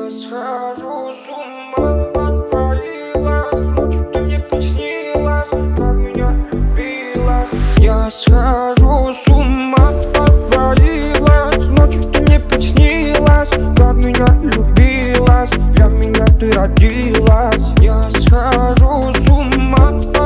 Я схожу с ума от твоих глаз. Ночью ты мне приснилась, как меня любилась. Я схожу с ума от твоих глаз. Ночью ты мне приснилась, как меня любилась. Для меня ты родилась. Я схожу с ума.